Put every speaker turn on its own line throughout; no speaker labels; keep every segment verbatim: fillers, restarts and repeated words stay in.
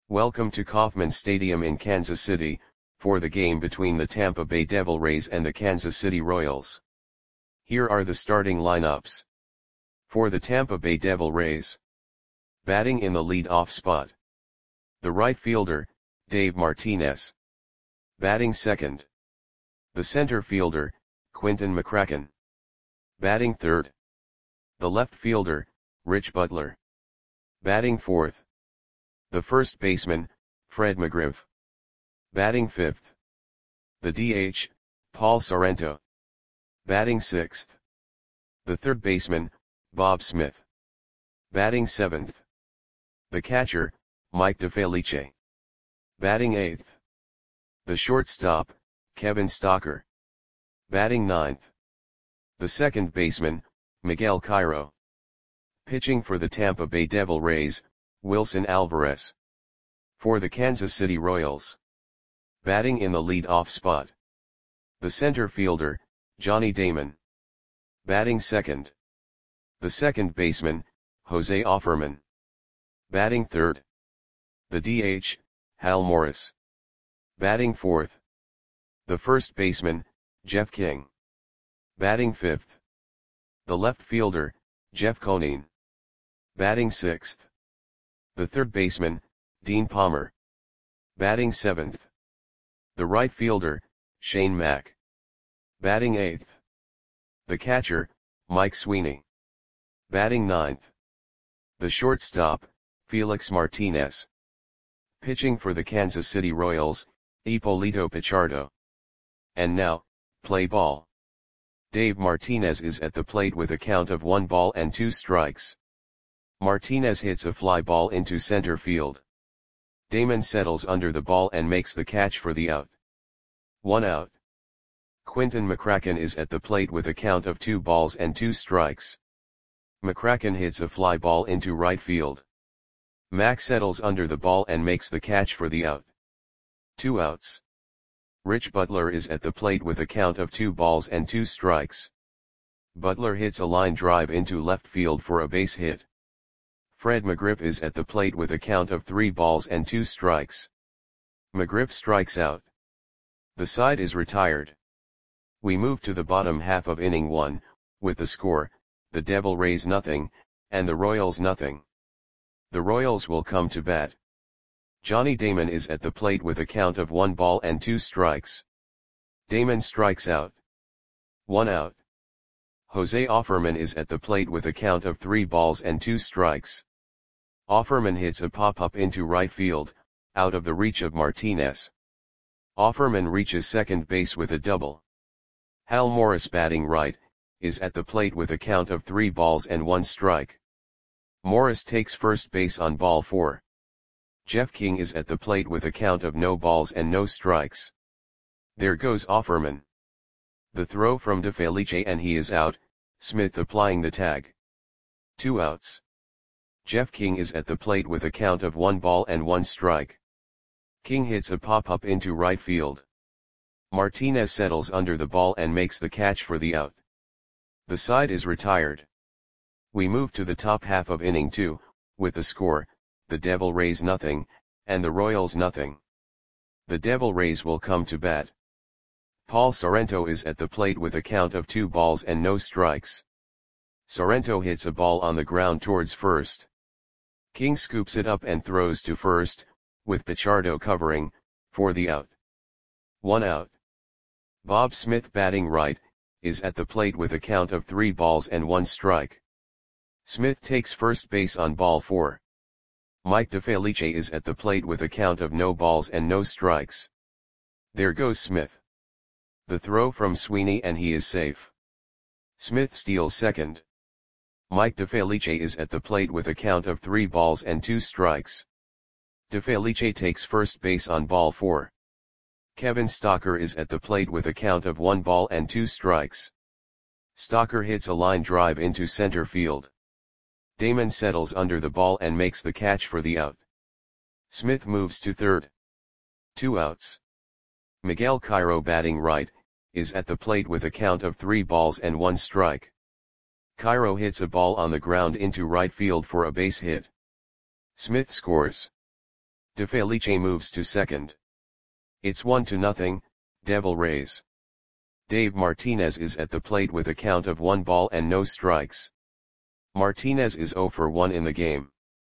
Welcome to Kauffman Stadium in Kansas City, for the game between the Tampa Bay Devil Rays and the Kansas City Royals. Here are the starting lineups. For the Tampa Bay Devil Rays. Batting in the lead-off spot. The right fielder, Dave Martinez. Batting second. The center fielder, Quinton McCracken. Batting third. The left fielder, Rich Butler. Batting fourth. The first baseman, Fred McGriff. Batting fifth. The D H, Paul Sorrento. Batting sixth. The third baseman, Bob Smith. Batting seventh. The catcher, Mike DeFelice. Batting eighth. The shortstop, Kevin Stocker. Batting ninth. The second baseman, Miguel Cairo. Pitching for the Tampa Bay Devil Rays, Wilson Alvarez. For the Kansas City Royals. Batting in the lead-off spot. The center fielder, Johnny Damon. Batting second. The second baseman, Jose Offerman. Batting third. The D H, Hal Morris. Batting fourth. The first baseman, Jeff King. Batting fifth. The left fielder, Jeff Conine. Batting sixth. The third baseman, Dean Palmer. Batting seventh. The right fielder, Shane Mack. Batting eighth. The catcher, Mike Sweeney. Batting ninth. The shortstop, Felix Martinez. Pitching for the Kansas City Royals, Ippolito Pichardo. And now, play ball. Dave Martinez is at the plate with a count of one ball and two strikes. Martinez hits a fly ball into center field. Damon settles under the ball and makes the catch for the out. One out. Quinton McCracken is at the plate with a count of two balls and two strikes. McCracken hits a fly ball into right field. Mack settles under the ball and makes the catch for the out. Two outs. Rich Butler is at the plate with a count of two balls and two strikes. Butler hits a line drive into left field for a base hit. Fred McGriff is at the plate with a count of three balls and two strikes. McGriff strikes out. The side is retired. We move to the bottom half of inning one, with the score, the Devil Rays nothing, and the Royals nothing. The Royals will come to bat. Johnny Damon is at the plate with a count of one ball and two strikes. Damon strikes out. One out. Jose Offerman is at the plate with a count of three balls and two strikes. Offerman hits a pop-up into right field, out of the reach of Martinez. Offerman reaches second base with a double. Hal Morris, batting right, is at the plate with a count of three balls and one strike. Morris takes first base on ball four. Jeff King is at the plate with a count of no balls and no strikes. There goes Offerman. The throw from DeFelice and he is out, Smith applying the tag. Two outs. Jeff King is at the plate with a count of one ball and one strike. King hits a pop-up into right field. Martinez settles under the ball and makes the catch for the out. The side is retired. We move to the top half of inning two, with the score, the Devil Rays nothing, and the Royals nothing. The Devil Rays will come to bat. Paul Sorrento is at the plate with a count of two balls and no strikes. Sorrento hits a ball on the ground towards first. King scoops it up and throws to first, with Pichardo covering, for the out. One out. Bob Smith, batting right, is at the plate with a count of three balls and one strike. Smith takes first base on ball four. Mike DeFelice is at the plate with a count of no balls and no strikes. There goes Smith. The throw from Sweeney and he is safe. Smith steals second. Mike DeFelice is at the plate with a count of three balls and two strikes. DeFelice takes first base on ball four. Kevin Stocker is at the plate with a count of one ball and two strikes. Stocker hits a line drive into center field. Damon settles under the ball and makes the catch for the out. Smith moves to third. Two outs. Miguel Cairo, batting right, is at the plate with a count of three balls and one strike. Cairo hits a ball on the ground into right field for a base hit. Smith scores. De Felice moves to second. It's one to nothing, Devil Rays. Dave Martinez is at the plate with a count of one ball and no strikes. Martinez is zero for one in the game.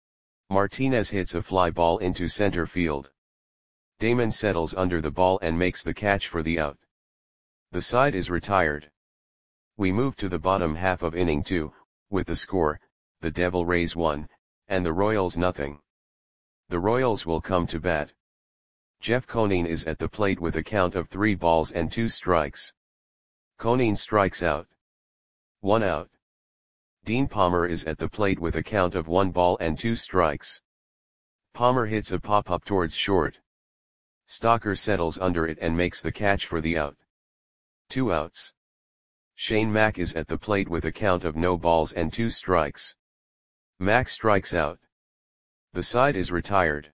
Martinez hits a fly ball into center field. Damon settles under the ball and makes the catch for the out. The side is retired. We move to the bottom half of inning two, with the score, the Devil Rays one, and the Royals nothing. The Royals will come to bat. Jeff Conine is at the plate with a count of three balls and two strikes. Conine strikes out. One out. Dean Palmer is at the plate with a count of one ball and two strikes. Palmer hits a pop-up towards short. Stalker settles under it and makes the catch for the out. Two outs. Shane Mack is at the plate with a count of no balls and two strikes. Mack strikes out. The side is retired.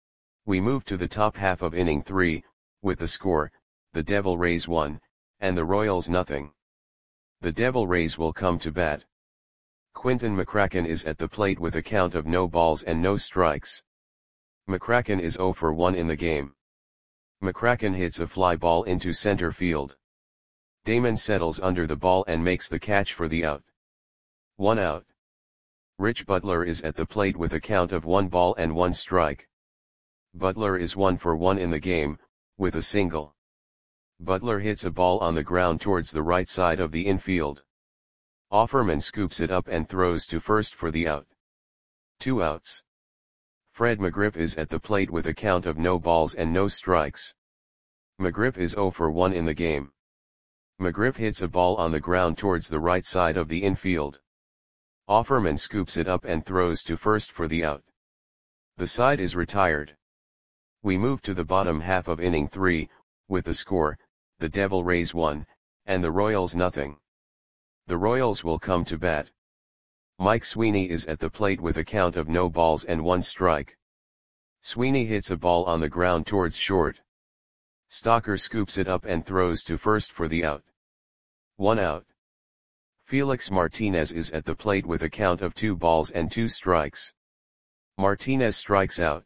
We move to the top half of inning three, with the score, the Devil Rays one, and the Royals nothing. The Devil Rays will come to bat. Quinton McCracken is at the plate with a count of no balls and no strikes. McCracken is zero for one in the game. McCracken hits a fly ball into center field. Damon settles under the ball and makes the catch for the out. One out. Rich Butler is at the plate with a count of one ball and one strike. Butler is one for one in the game, with a single. Butler hits a ball on the ground towards the right side of the infield. Offerman scoops it up and throws to first for the out. Two outs. Fred McGriff is at the plate with a count of no balls and no strikes. McGriff is zero for one in the game. McGriff hits a ball on the ground towards the right side of the infield. Offerman scoops it up and throws to first for the out. The side is retired. We move to the bottom half of inning three, with the score, the Devil Rays one, and the Royals nothing. The Royals will come to bat. Mike Sweeney is at the plate with a count of no balls and one strike. Sweeney hits a ball on the ground towards short. Stalker scoops it up and throws to first for the out. One out. Felix Martinez is at the plate with a count of two balls and two strikes. Martinez strikes out.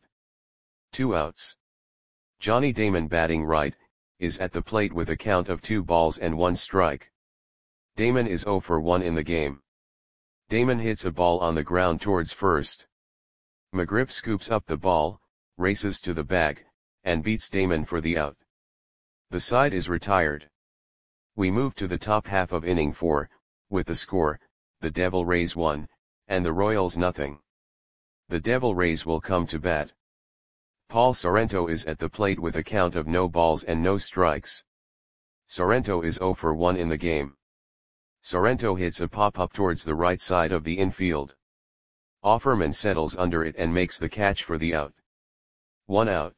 Two outs. Johnny Damon, batting right, is at the plate with a count of two balls and one strike. Damon is zero for one in the game. Damon hits a ball on the ground towards first. McGriff scoops up the ball, races to the bag, and beats Damon for the out. The side is retired. We move to the top half of inning four, with the score, the Devil Rays one, and the Royals nothing. The Devil Rays will come to bat. Paul Sorrento is at the plate with a count of no balls and no strikes. Sorrento is zero for one in the game. Sorrento hits a pop-up towards the right side of the infield. Offerman settles under it and makes the catch for the out. One out.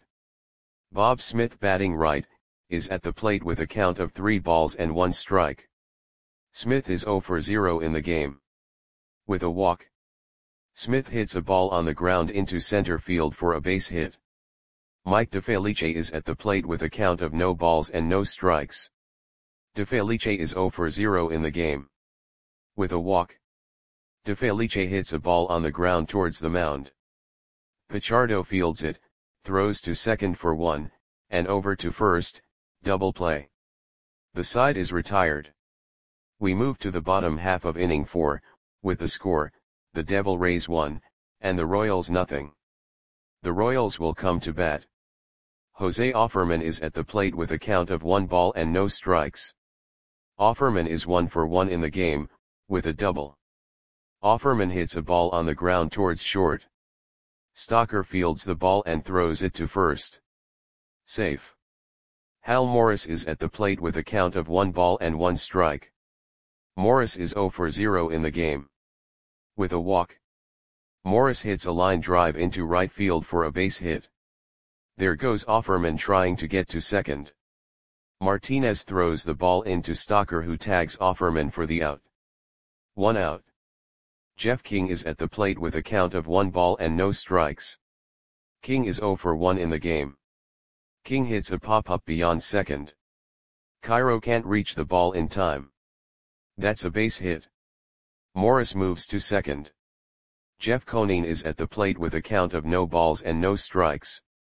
Bob Smith, batting right, is at the plate with a count of three balls and one strike. Smith is zero for zero in the game. With a walk, Smith hits a ball on the ground into center field for a base hit. Mike DeFelice is at the plate with a count of no balls and no strikes. DeFelice is zero for zero in the game. With a walk, DeFelice hits a ball on the ground towards the mound. Pichardo fields it, throws to second for one, and over to first, double play. The side is retired. We move to the bottom half of inning four, with the score, the Devil Rays one, and the Royals nothing. The Royals will come to bat. Jose Offerman is at the plate with a count of one ball and no strikes. Offerman is one for one in the game, with a double. Offerman hits a ball on the ground towards short. Stalker fields the ball and throws it to first. Safe. Hal Morris is at the plate with a count of one ball and one strike. Morris is zero for zero in the game. With a walk, Morris hits a line drive into right field for a base hit. There goes Offerman trying to get to second. Martinez throws the ball into Stalker, who tags Offerman for the out. One out. Jeff King is at the plate with a count of one ball and no strikes. King is zero for one in the game. King hits a pop-up beyond second. Cairo can't reach the ball in time. That's a base hit. Morris moves to second. Jeff Conine is at the plate with a count of no balls and no strikes.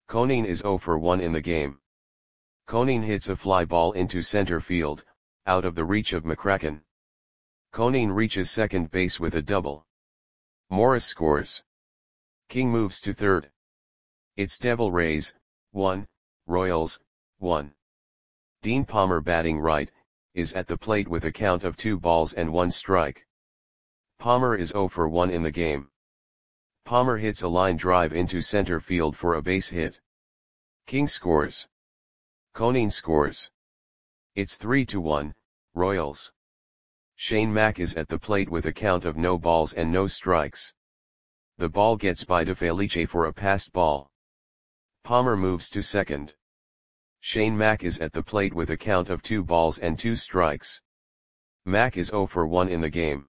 Koning is zero for one in the game. Koning hits a fly ball into center field, out of the reach of McCracken. Koning reaches second base with a double. Morris scores. King moves to third. It's Devil Rays, one, Royals, one. Dean Palmer batting right, is at the plate with a count of two balls and one strike. Palmer is zero for one in the game. Palmer hits a line drive into center field for a base hit. King scores. Koning scores. It's three to one, Royals. Shane Mack is at the plate with a count of no balls and no strikes. The ball gets by DeFelice for a passed ball. Palmer moves to second. Shane Mack is at the plate with a count of two balls and two strikes. Mack is zero for one in the game.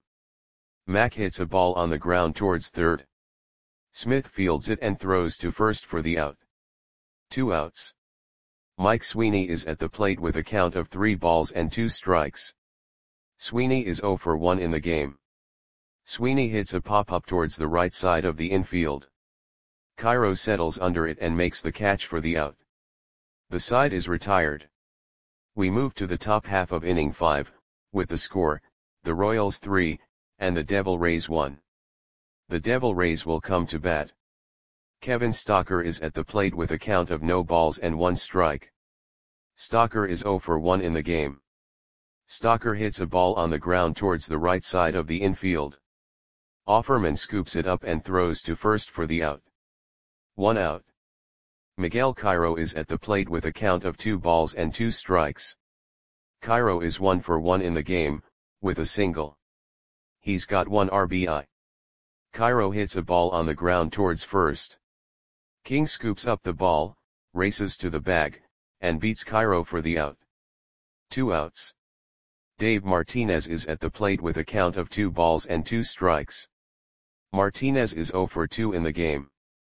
Mack hits a ball on the ground towards third. Smith fields it and throws to first for the out. Two outs. Mike Sweeney is at the plate with a count of three balls and two strikes. Sweeney is zero for one in the game. Sweeney hits a pop-up towards the right side of the infield. Cairo settles under it and makes the catch for the out. The side is retired. We move to the top half of inning five, with the score, the Royals three, and the Devil Rays one. The Devil Rays will come to bat. Kevin Stocker is at the plate with a count of no balls and one strike. Stocker is zero for one in the game. Stocker hits a ball on the ground towards the right side of the infield. Offerman scoops it up and throws to first for the out. One out. Miguel Cairo is at the plate with a count of two balls and two strikes. Cairo is one for one in the game, with a single. He's got one R B I. Cairo hits a ball on the ground towards first. King scoops up the ball, races to the bag, and beats Cairo for the out. Two outs. Dave Martinez is at the plate with a count of two balls and two strikes. Martinez is zero for two in the game.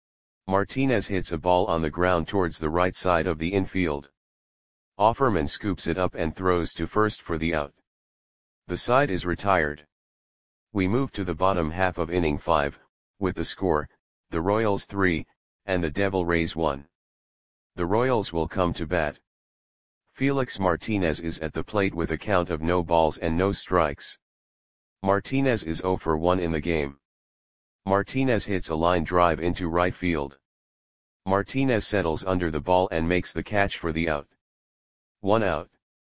Martinez hits a ball on the ground towards the right side of the infield. Offerman scoops it up and throws to first for the out. The side is retired. We move to the bottom half of inning five, with the score, the Royals three, and the Devil Rays one. The Royals will come to bat. Felix Martinez is at the plate with a count of no balls and no strikes. Martinez is zero for one in the game. Martinez hits a line drive into right field. Martinez settles under the ball and makes the catch for the out. One out.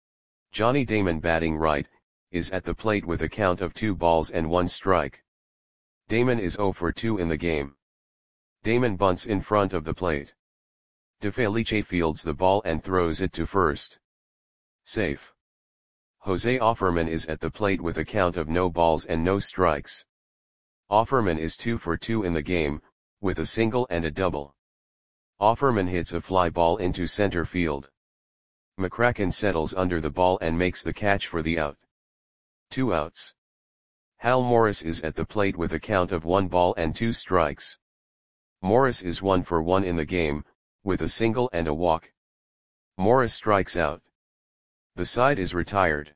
Johnny Damon batting right, is at the plate with a count of two balls and one strike. Damon is zero for two in the game. Damon bunts in front of the plate. DeFelice fields the ball and throws it to first. Safe. Jose Offerman is at the plate with a count of no balls and no strikes. Offerman is two for two in the game, with a single and a double. Offerman hits a fly ball into center field. McCracken settles under the ball and makes the catch for the out. Two outs. Hal Morris is at the plate with a count of one ball and two strikes. Morris is one for one in the game, with a single and a walk. Morris strikes out. The side is retired.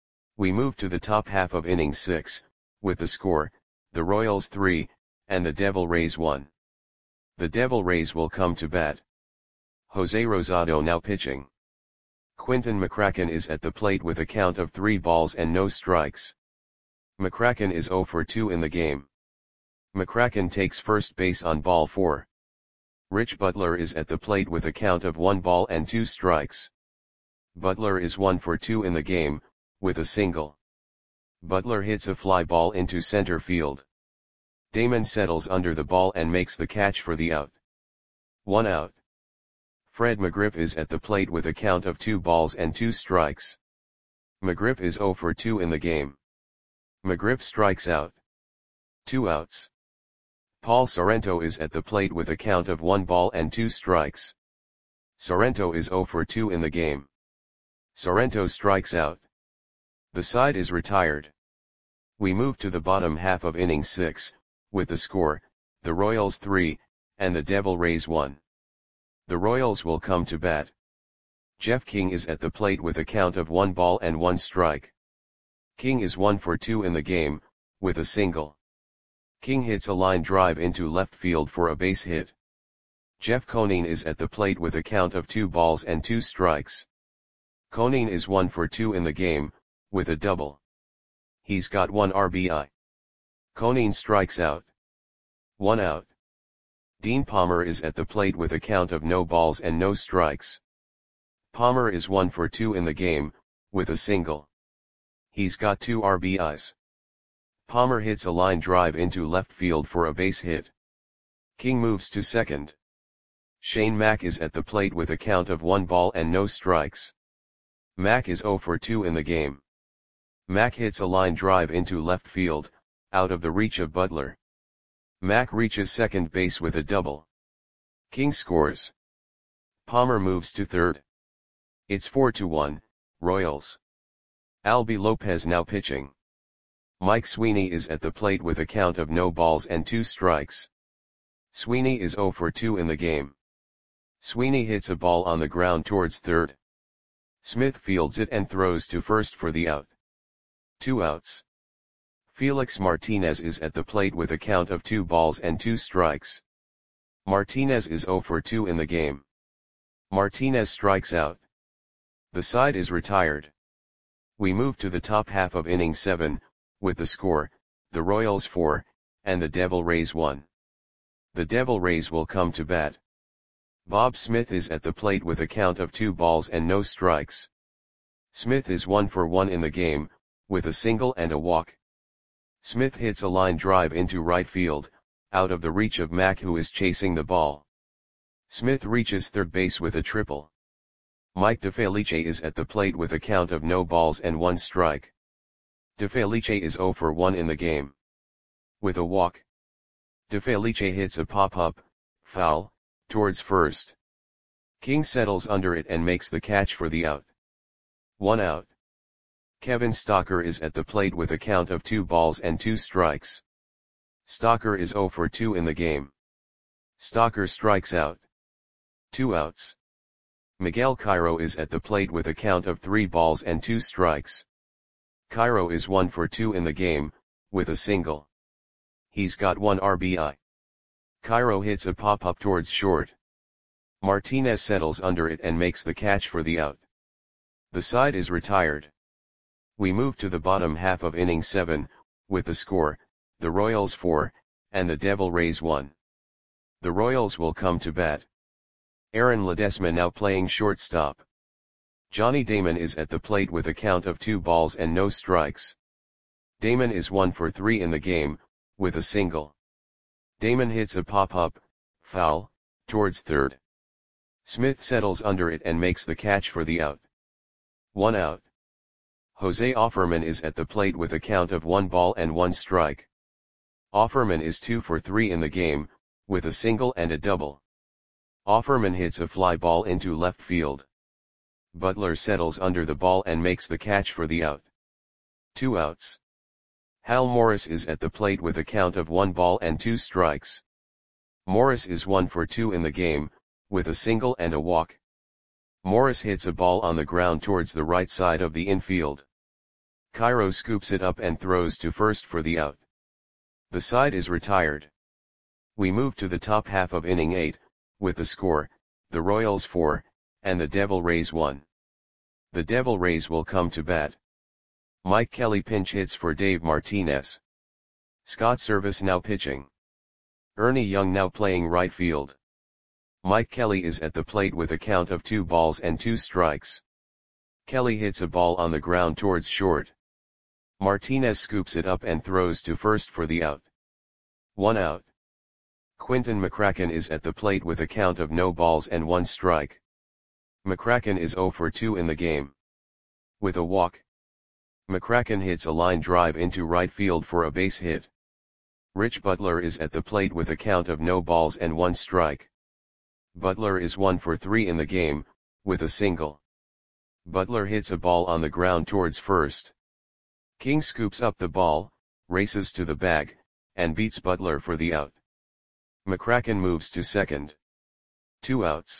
We move to the top half of inning six, with the score, the Royals three, and the Devil Rays one. The Devil Rays will come to bat. Jose Rosado now pitching. Quinton McCracken is at the plate with a count of three balls and no strikes. McCracken is zero for two in the game. McCracken takes first base on ball four. Rich Butler is at the plate with a count of one ball and two strikes. Butler is one for two in the game, with a single. Butler hits a fly ball into center field. Damon settles under the ball and makes the catch for the out. One out. Fred McGriff is at the plate with a count of two balls and two strikes. McGriff is zero for two in the game. McGriff strikes out. Two outs. Paul Sorrento is at the plate with a count of one ball and two strikes. Sorrento is zero for two in the game. Sorrento strikes out. The side is retired. We move to the bottom half of inning six, with the score, the Royals three, and the Devil Rays one. The Royals will come to bat. Jeff King is at the plate with a count of one ball and one strike. King is one for two in the game, with a single. King hits a line drive into left field for a base hit. Jeff Conine is at the plate with a count of two balls and two strikes. Conine is one for two in the game, with a double. He's got one R B I. Conine strikes out. One out. Dean Palmer is at the plate with a count of no balls and no strikes. Palmer is one for two in the game, with a single. He's got two R B Is. Palmer hits a line drive into left field for a base hit. King moves to second. Shane Mack is at the plate with a count of one ball and no strikes. Mack is zero for two in the game. Mack hits a line drive into left field, out of the reach of Butler. Mack reaches second base with a double. King scores. Palmer moves to third. It's four to one, Royals. Albie Lopez now pitching. Mike Sweeney is at the plate with a count of no balls and two strikes. Sweeney is zero for two in the game. Sweeney hits a ball on the ground towards third. Smith fields it and throws to first for the out. Two outs. Felix Martinez is at the plate with a count of two balls and two strikes. Martinez is zero for two in the game. Martinez strikes out. The side is retired. We move to the top half of inning seven, with the score, the Royals four, and the Devil Rays one. The Devil Rays will come to bat. Bob Smith is at the plate with a count of two balls and no strikes. Smith is one for one in the game, with a single and a walk. Smith hits a line drive into right field, out of the reach of Mack, who is chasing the ball. Smith reaches third base with a triple. Mike DeFelice is at the plate with a count of no balls and one strike. DeFelice is zero for one in the game. With a walk. DeFelice hits a pop-up, foul, towards first. King settles under it and makes the catch for the out. One out. Kevin Stocker is at the plate with a count of two balls and two strikes. Stocker is zero for two in the game. Stocker strikes out. Two outs. Miguel Cairo is at the plate with a count of three balls and two strikes. Cairo is one for two in the game, with a single. He's got one R B I. Cairo hits a pop-up towards short. Martinez settles under it and makes the catch for the out. The side is retired. We move to the bottom half of inning seven, with the score, the Royals four, and the Devil Rays one. The Royals will come to bat. Aaron Ledesma now playing shortstop. Johnny Damon is at the plate with a count of two balls and no strikes. Damon is one for three in the game, with a single. Damon hits a pop-up, foul, towards third. Smith settles under it and makes the catch for the out. One out. Jose Offerman is at the plate with a count of one ball and one strike. Offerman is two for three in the game, with a single and a double. Offerman hits a fly ball into left field. Butler settles under the ball and makes the catch for the out. Two outs. Hal Morris is at the plate with a count of one ball and two strikes. Morris is one for two in the game, with a single and a walk. Morris hits a ball on the ground towards the right side of the infield. Cairo scoops it up and throws to first for the out. The side is retired. We move to the top half of inning eight, with the score, the Royals four, and the Devil Rays one. The Devil Rays will come to bat. Mike Kelly pinch hits for Dave Martinez. Scott Service now pitching. Ernie Young now playing right field. Mike Kelly is at the plate with a count of two balls and two strikes. Kelly hits a ball on the ground towards short. Martinez scoops it up and throws to first for the out. One out. Quinton McCracken is at the plate with a count of no balls and one strike. McCracken is zero for two in the game. With a walk. McCracken hits a line drive into right field for a base hit. Rich Butler is at the plate with a count of no balls and one strike. Butler is one for three in the game, with a single. Butler hits a ball on the ground towards first. King scoops up the ball, races to the bag, and beats Butler for the out. McCracken moves to second. Two outs.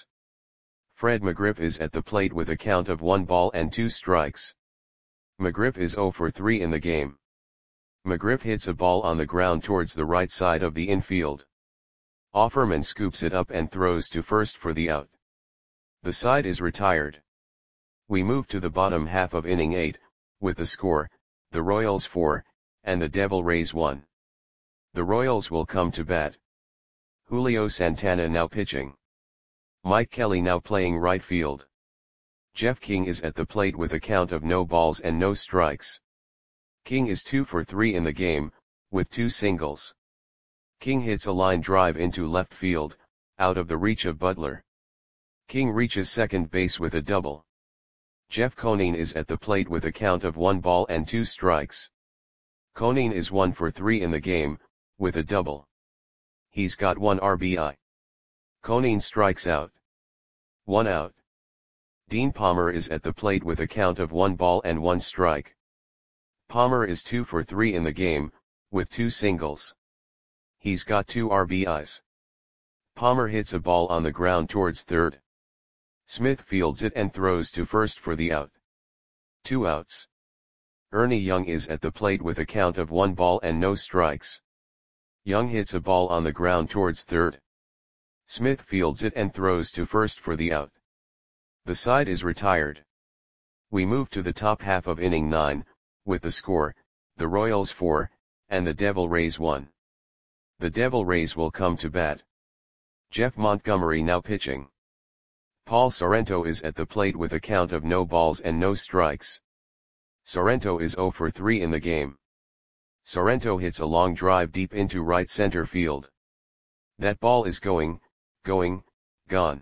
Fred McGriff is at the plate with a count of one ball and two strikes. McGriff is zero for three in the game. McGriff hits a ball on the ground towards the right side of the infield. Offerman scoops it up and throws to first for the out. The side is retired. We move to the bottom half of inning eight, with the score, the Royals four, and the Devil Rays one. The Royals will come to bat. Julio Santana now pitching. Mike Kelly now playing right field. Jeff King is at the plate with a count of no balls and no strikes. King is two for three in the game, with two singles. King hits a line drive into left field, out of the reach of Butler. King reaches second base with a double. Jeff Conine is at the plate with a count of one ball and two strikes. Conine is one for three in the game, with a double. He's got one R B I. Conine strikes out. One out. Dean Palmer is at the plate with a count of one ball and one strike. Palmer is two for three in the game, with two singles. He's got two R B Is. Palmer hits a ball on the ground towards third. Smith fields it and throws to first for the out. Two outs. Ernie Young is at the plate with a count of one ball and no strikes. Young hits a ball on the ground towards third. Smith fields it and throws to first for the out. The side is retired. We move to the top half of inning nine, with the score, the Royals four, and the Devil Rays one. The Devil Rays will come to bat. Jeff Montgomery now pitching. Paul Sorrento is at the plate with a count of no balls and no strikes. Sorrento is zero for three in the game. Sorrento hits a long drive deep into right center field. That ball is going, going, gone.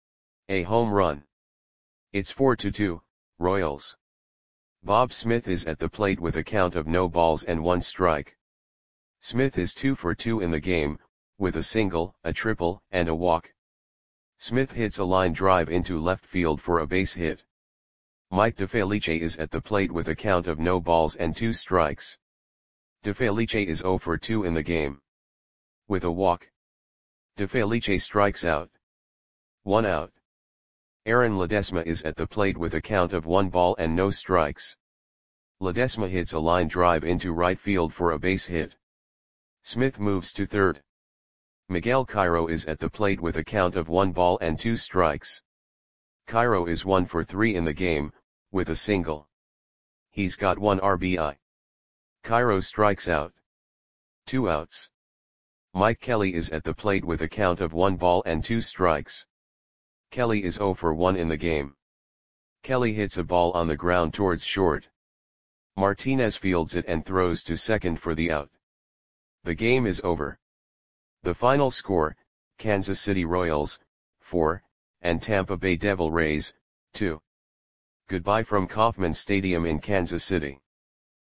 A home run. It's four to two, Royals. Bob Smith is at the plate with a count of no balls and one strike. Smith is two for two in the game, with a single, a triple, and a walk. Smith hits a line drive into left field for a base hit. Mike DeFelice is at the plate with a count of no balls and two strikes. DeFelice is zero for two in the game. With a walk. DeFelice strikes out. One out. Aaron Ledesma is at the plate with a count of one ball and no strikes. Ledesma hits a line drive into right field for a base hit. Smith moves to third. Miguel Cairo is at the plate with a count of one ball and two strikes. Cairo is one for three in the game, with a single. He's got one R B I. Cairo strikes out. Two outs. Mike Kelly is at the plate with a count of one ball and two strikes. Kelly is zero for one in the game. Kelly hits a ball on the ground towards short. Martinez fields it and throws to second for the out. The game is over. The final score, Kansas City Royals, four, and Tampa Bay Devil Rays, two. Goodbye from Kauffman Stadium in Kansas City.